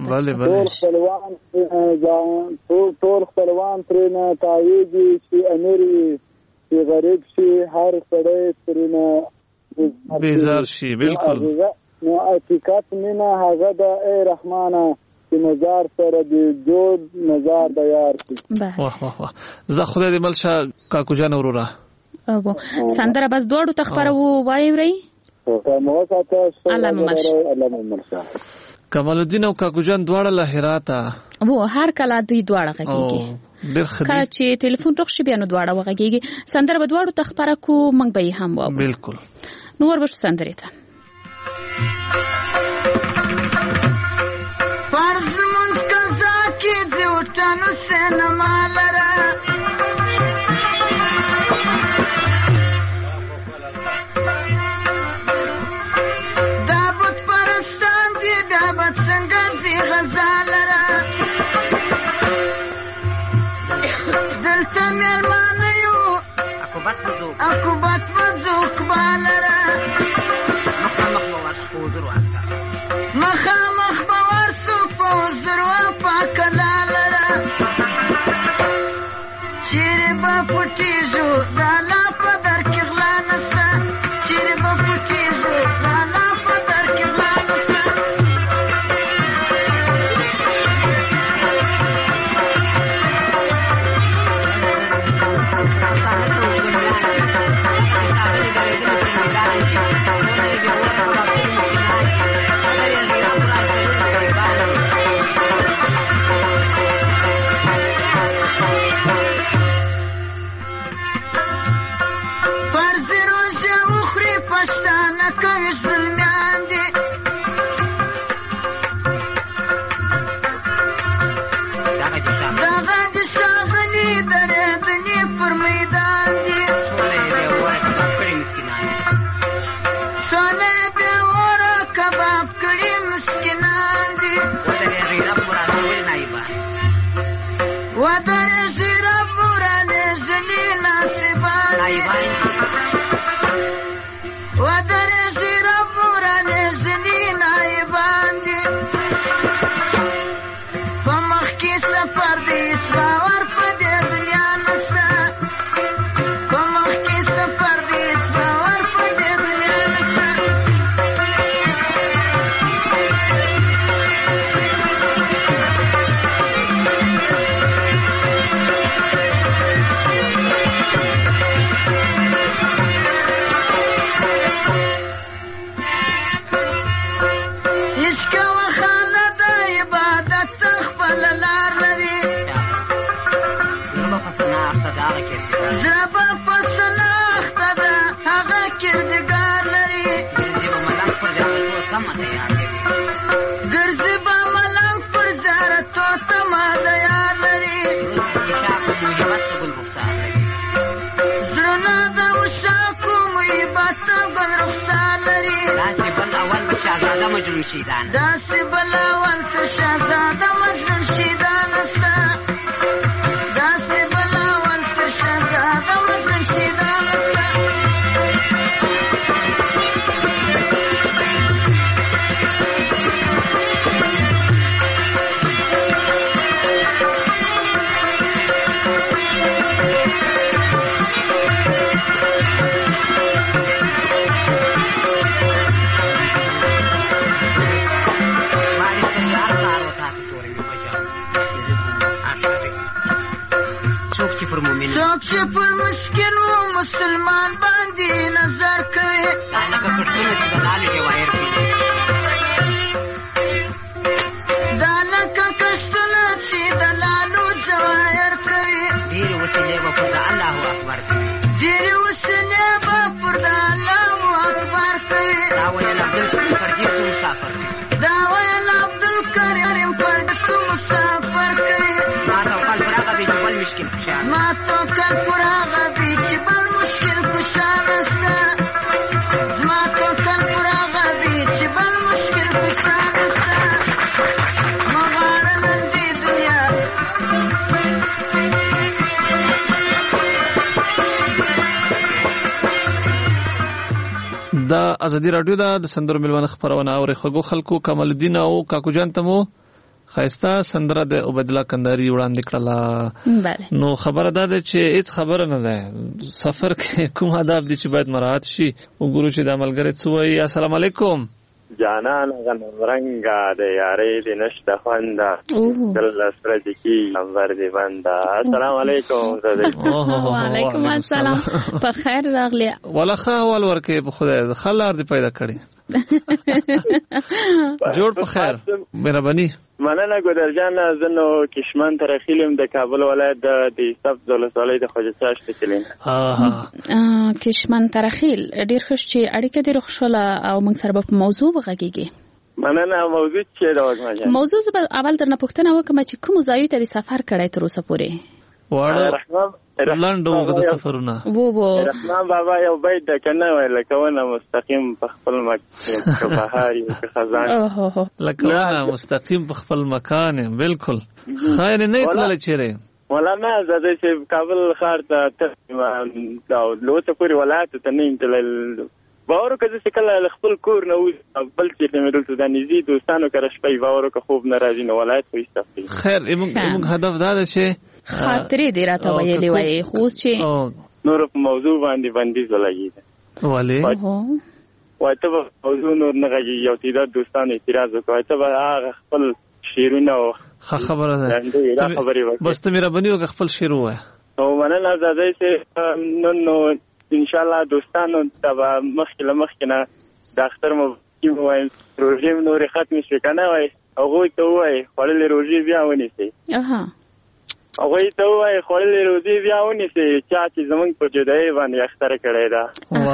شي ټول خپلوان ترېنه تاویږي چې امیر چې غریب شي هر سړی ترېنه بیزار شي بالکل نو حقیقت مینه هغه د ای رحمانه چې نظر سره د جوړ نظر د یار شي واه واه واه زه خدای دې ملشه کاکو جان وروره سندره بس دوړو تخبرو وایوري کمال الدین او کاکو جان دواړه له هراته وو هر کله دوی دواړه غږیږي کله چې ټلیفون روښ شي بیا نو دواړه وغږیږي سندره به دواړو تخبره کو موږ به هم وو بالکل نو وربش سندره ته فرض مونږ قضا کې دی وټانو سینما لره عقوبت مزوک بالره مخامخ بورسو پوزر و پاکلالره چیری با پوٹیجو دالا پدر کغلا نستا چیری با پوٹیجو دالا پدر کغلا نستا نایبان ودرېږي ربورانې ځینې نایبان دي په مخ کې سفر دی هېڅ باور په دې دنیا نشته په مخ کې سفر دی هېڅ باور په دې دنیا نشته ګرځي به ملنګ پر زیارتو ته ما دیار لري زړونه د وشاکو محبت بل رخسار لري داسې بل اول تر شهزاده مجنون شیدان نسته داسې بل اول تر شهزاده مجنون شیدان نسته څوک چې پر مسکین و مسلمان باندې نظر کوي لکه پښتونه چې د لالو جواهر کوي دا لکه کښتونه چې د لالو جواهر کوي ډېرې وسیلې به پر د الله اکبر کوي ډېرې وسیلې به پر د الله اکبر کوي دا ویل عبدالکریم پردیسو مسافر دا ویل عبدالکریم پردیسو مسافر کوي ما ته وکل پراغه دی چې بل مشکل خوشحال ما ته وکل پراغه دی چې بل مشکل خوشحال نسته زما ته وکل پراغه دی چې بل مشکل خوشحال نسته مغاړه نن دې دنیا دا ازادي رادیو دا د سندرو ملوانه خبرونه اوري خو خلکو کمال الدین او کاکو جان تمو خایسته سندره د عبید الله کندهاری وړاندې کړله نو خبره دا ده چې هیڅ خبره نه ده سفر کې کوم آداب دي چې باید مراعات شي وګورو چې د عملګری څه وایي السلام علیکم جانان غنورنګا د یارې د نشته خوندا دل سره د کی نمبر دی بندا السلام علیکم وعلیکم السلام په خیر راغلی ولا خاول ورکه په خدای خلار دی پیدا کړی جوړ په خیر مهرباني مننه ګودر جان زنو کشمن ترخیلم د کابل ولایت د صف ولسوالۍ د خوجه چاشت کلین کشمن ترخیل ډیر خوش چې اړیکه دې رخصله او موږ سره په موضوع وغږیږي مننه موضوع چې دا وګورئ موضوع اول درنه پوښتنه وکم چې کوم ځای ته سفر کړی تر اوسه پورې واړه لندو د سفرونه رحمان بابا یو بیت د کنه ویل کونه مستقیم په خپل مکان بهاري او خزان لکونه مستقیم په خپل مکان بالکل خیر نه تلل چیرې مولانا زده چې کابل ښار ته دا لوته پوری ولایت ته نه تلل باور کړه چې کله خپل کور نه و بل چې مې دلته د نږدې دوستانو کړه شپې باور وکړه خوب نه راځي نو ولایت خو ایستفي خیر موږ هدف دا ده چې خاطرې دې راته ویلې وای خو چې نور په موضوع باندې ولګي ولی وای ته موضوع نور نه غږی یو تعداد دوستانو اعتراض وکړ ته هغه خپل شیرونه خبره ده بس ته مهرباني وکړه خپل شیر وای او مننه زده چې نو ان شاء الله دوستانو ته مخکې نه د اختر مو وایم روزي نور ختم شي کنه وای هغه ته وای خپل روزي بیا ونیسي هغه ته وای خپل روزي بیا ونیسي چې زمونږ په جدای باندې اختر کړی دا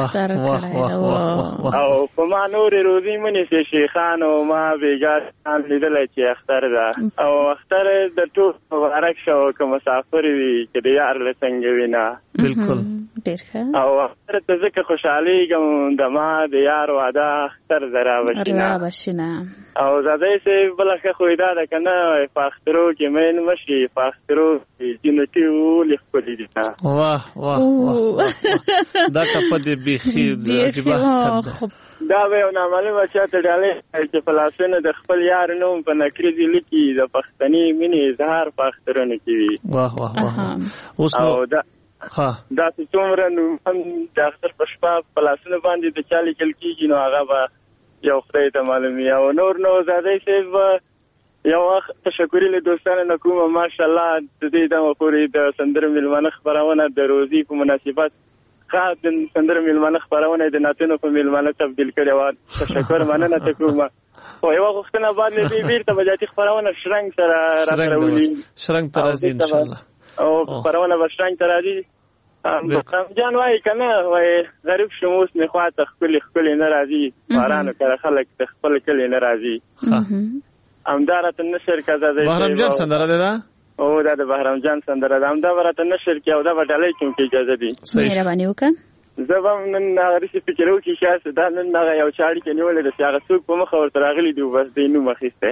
او په ما نور روزي منیسي شیخان او ما بیګان لیدل چې اختر دا او اختر د ټول مبارک شو کوم مسافر وي چې د یار له څنګه وینا بالکل ډېر ښه. او اختر ته ځکه خوشحالیږم د ما د یار واده اختر زه رابشینه. او زادی صاحب بله ښه خو یې دا ده که نه په اخترو کې مین مشي، په اخترو کې جنتي ولې ښکلي دي. واه واه دا ټپه دې بیخي عجیبه. دا به یو نامعلومه چاته ډالۍ چې په لاسونو د خپل یار نوم په نکریزې لیکي، د پښتني مینې اظهار په اخترونو کې وي. واه واه واه. او دا چې څومره نوم هم د اختر په شپه په لاسونو باندې د چا لیکل کېږي نو هغه به یو خدای ته معلوم وي. او نور نو زادی صاحب یو وخت تشکري له دوستانو نه کومه ماشاءالله د دې دمه پورې د سندرو میلمانه خپرونه د روزي په مناسبت د سندرو میلمانه خپرونه د ناتونو په میلمانه تبدیل کړې وه. تشکر مننه ته کومه. خو یوه غوښتنه بعد له دې بیرته به جاتي خپرونه شرنګ سره راته راولي. شرنګ ته راځي انشاءالله. او خپرونه به شرنګ ته راځي. رمضان وایي که نه وایي غریب شم اوس مې خواته ښکلې نه راځي، بارانو کره خلک د خپل کلي نه راځي. همدارته نشر که زه بهرام جان سندره دی دا؟ او دا د بهرام جان سندره ده. همدا به راته نشر کړي او دا به ډالۍ کوم کې اجازه دي. مهرباني وکړه. زه به نن هغه رسې فکر وکړي چې دا نن هغه یو چا اړیکې نیولې ده چې هغه څوک په مخه ورته راغلي دي بس دی نوم اخیستی.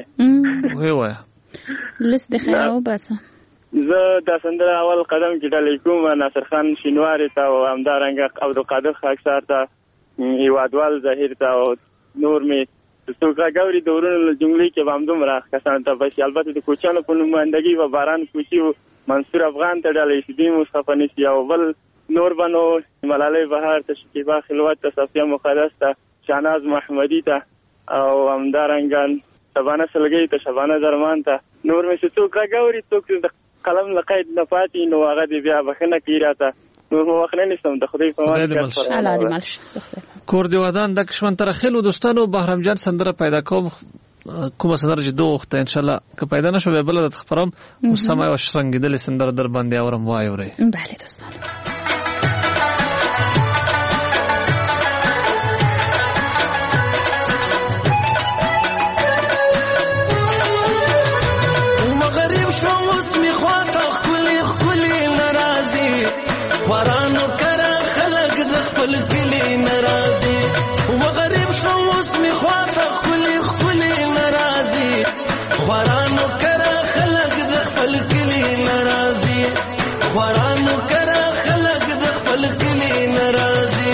وایه لس د خیر وباسه. زه دا سندره اول قدم کې ډالۍ کوم ناصر خان شینواري ته او همدارنګه عبدالقادر خاکسار ته، هیوادوال ظاهر ته او نور مې څوک راګوري د ورونو له جملې کې به همدومره کسانو ته بشي. البته د کوچیانو په نمایندګي به باران کوچي و منصور افغان ته ډالۍ شي، مصطفی نیسي او بل نور به نو ملالۍ بهار ته، شکیبا خلوت ته، صفیه مقدس ته، شهناز محمدي ته او همدارنګه شبانه سلګۍ ته، شبانه درمان ته. نور مې چې څوک راګوري څوک د قلم له قید نه پاتې نو هغه دې بیا بښنه کوي راته. نور وخت نه نیستم د خدای په امان. کور دی ودان د کشمن تر خلو دوستانو بهرام جان سندره پیدا کوم کومه سندره چې دوه وخت ان شاء الله که پیدا نشو به بل د خبرم مستمع او شرنګیدل سندره در باندې اورم وای اوري. بله دوستانو مغرب شو اوس می خواته خولي ناراضي ورانو کرا خلق د خپل کلی ناراضي. وغریب شو اوس می خواته خولي ناراضي ورانو کرا خلق د خپل کلی ناراضي. ورانو کرا خلق د خپل کلی ناراضي.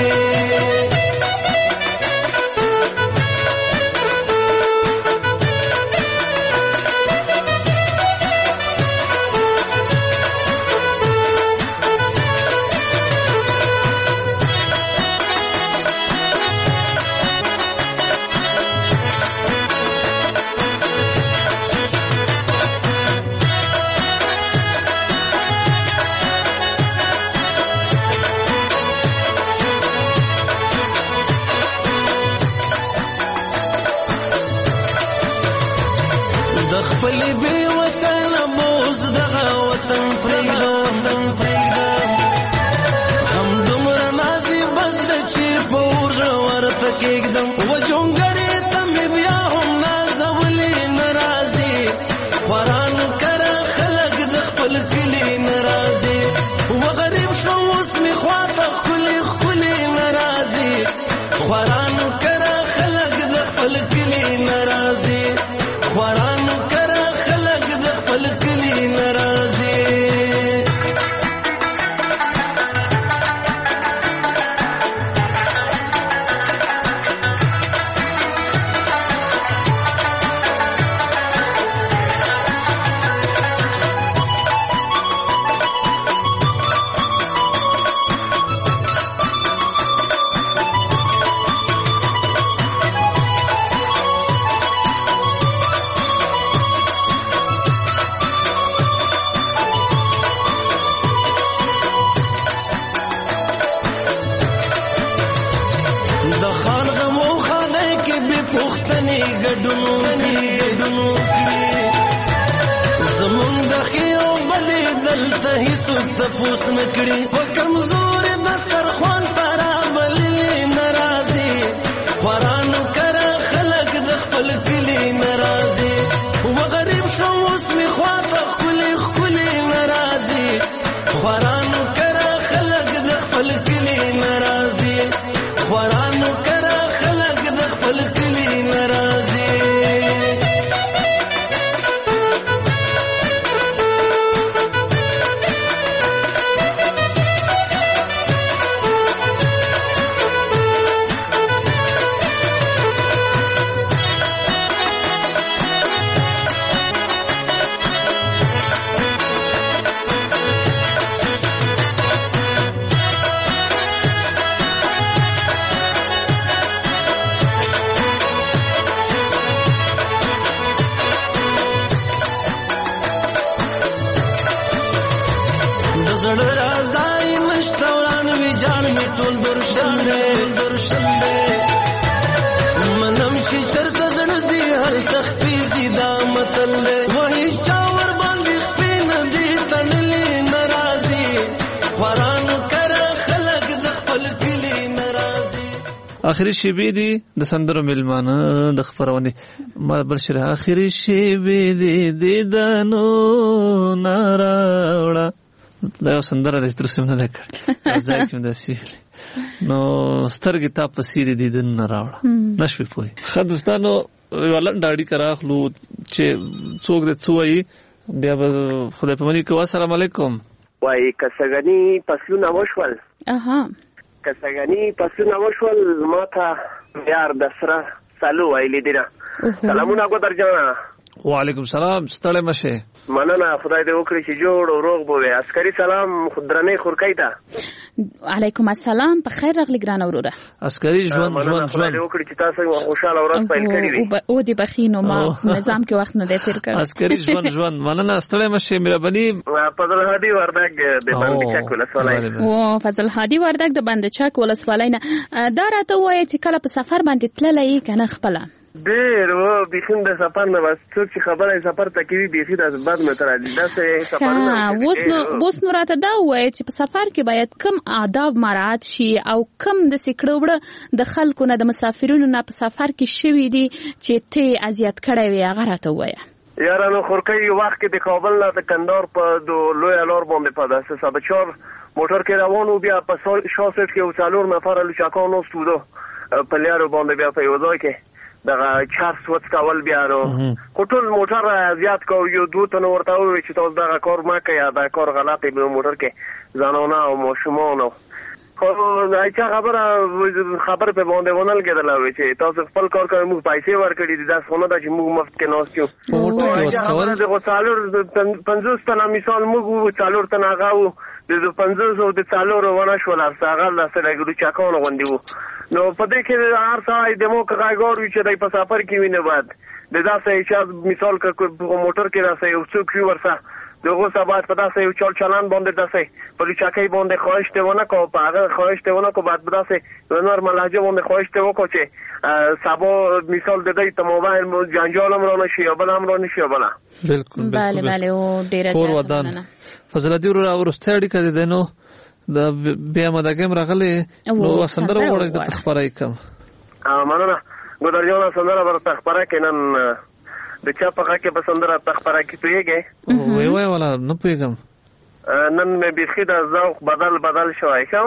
خپل بي وسله موز دغه وطن پرېږدم هم دومره نازي بس د چې په ور ورته کېږدم. وجونګړې ته مې بیا هم نازولې ناراضي. ورانو کره خلق د خپل کلي ناراضي. وغریب شو اوس مې خواته ښکلې ناراضي. ورانو کره خلق د خپل کلي ناراضي. ورانو کره خلق د خپل کلي ناراضي. دلته هیڅوک تپوس نکړي په کمزور دسترخوان ترا بللی ناراضي. ورانو کره خلق د خپل کلي ناراضي. وغریب شو اوس می خواته خولي ناراضي. ورانو کره خلق د خپل خپل کلی ناراضي ورانو کرا خلک د خپل کلی ناراضي آخري شیبې دي د سندرو میلمانه د خبرونه ما بلشره آخري شیبې دي د دانو ناراوړه دا سندره د ترسم نه کړ ځکه چې د سیل نو سترګې تا په سیری دي د ناراوړه نشوي پوي خدستانو ولن داړي کراخلو چې څوک د څوي بیا خدای په منی کو السلام علیکم وای کسګنی پسلو وشول کسګنی پسونه وشول ماته یار د سره سالو ویلې دي سلامونه کو درجه وعلیکم سلام ستړی مشه مننه خدای دې وکړي چې جوړ او روغ بوې عسکري سلام خدرنې خورکای ته علیکم السلام په خیر راغلی ګران اوروره عسکري ژوند خدای دې وکړي چې تاسو خوشاله ورځ پیل کړی وي او دې بخینو ما نظام کې وخت نه دی تیر کړ عسکري ژوند مننه ستړی مشه مهرباني فضل هادي وردګ د باندې چک ولسوالۍ او فضل هادي وردګ د باندې چک ولسوالۍ نه دا راته وایي چې کله په سفر باندې تللی کنه خپل ډېر و بيخون د سفر نه بس څوک چې خبره سفر تکوي بيخي د بعد نه تر دي دا څه سفرونه اوس نو راته دا وایي چې په سفر کې باید کم آداب مراعات شي او کم د سکړوړه د خلکو نه د مسافرونو نه په سفر کې شوي دي چې ته اذیت کړی وي هغه راته وایي یارانو خورکۍ وخت کې د کابل نه د کندهار په لوی لار باندې په داسې سبچور موټر کې روانو بیا په شاسټ کې وڅالور نفر لچاکانو ستودو په لارو باندې بیا په یو ځای کې دغه چارس وڅ کول بیا ورو ټول موټر زیات کو یو دوه تن ورته وي چې تاسو دغه کار ما کوي دا کار غلطي به موټر کې ځانونه او ماشومان خو دا خبر په باندې ونل کېدل چې تاسو خپل کار کوي موږ پیسې ورکړي دي دا څونه د چې موږ مفت کې نوستو د غوڅالور 50 تنه مثال موږ غوڅالور تنه غاو د 50 او د څالور ونه شول ارساغه لا سره ګلو چاکونه غوندي وو نو په دې کې هر ځای د مو کاګور چې د په سفر کې ویني بعد د داسې چې مثال ک موټر کې راځي او څوک ورسره دغه سبات په داسې یو چلان باندې داسې په لچاکۍ باندې خواهشته ونه کو په هغه خواهشته ونه کو بعد داسې نورمال لهجه باندې خواهشته وکړو چې سبا مثال د دې ته موبایل مو جنجال امر نه شي بل امر نه شي بل بالکل بله او ډیره ځانه فضل دی ورستړی کړي دنو د بیا مدګم راغله نو وسندره وړي د خبرای کوم مننه ګودرجان سندره ورته خبره کینن د چا په کې بسندره تخبره کې پیږي وای ولا نه پیږم نن مې بيخي د ذوق بدل شوای شو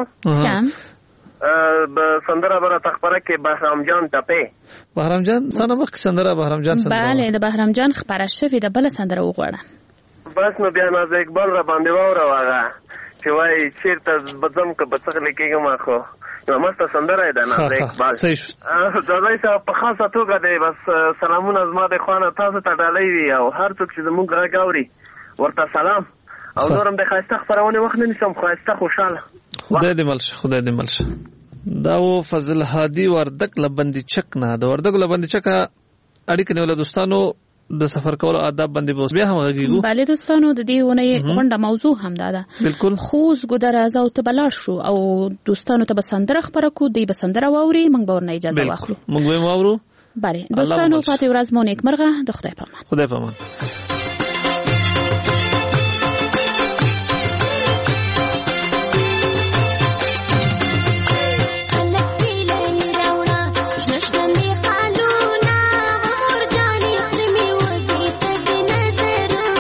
بسندره ورته تخبره کې بهرام جان ټپه بهرام جان څنګه مخ سندره بهرام جان سندره bale د بهرام جان خبره شوی د بل سندره وغوړه بس نو بیا ناز اقبال را باندې وره واغه چې وای چیرته بدم که بڅغل کېږم اخو نو مست سندره ده ناز اقبال دا دای څه په خاصه توګه دی بس سلامونه زما د خوانه تاسو ته ډالۍ وی او هر څوک چې زموږ غاوري ورته سلام او نورم د خاصه خبرونه وخت نه نشم خاصه خوشاله خدای دې ملشه دا و فضل هادي وردک لبندي چک نه دا وردک لبندي چک اړیکه نه ول دوستانو د سفر کولو آداب باندې بوس بیا هم غږیږو bale دوستانو د دې ونې غونډه موضوع هم ده بالکل خوز ګدرازه او تبلار شو او دوستانو ته بسندره خبره کو دی بسندره واوري موږ به ورنه اجازه واخلو موږ به واورو bale دوستانو فاتح ورځ مو نیک مرغه د خدای په امان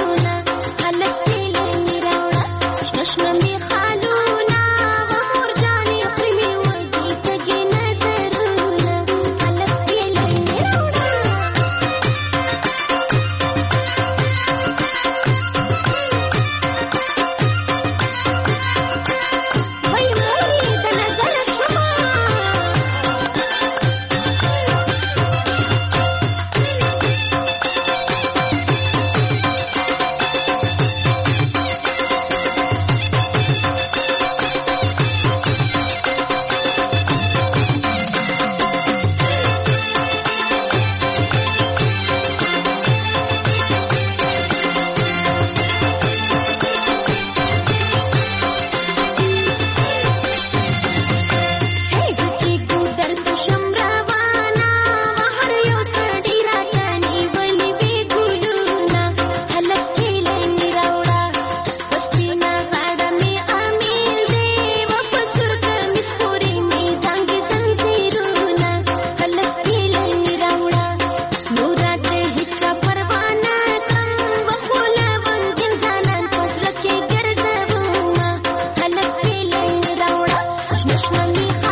خالونا ومرجاني دښمني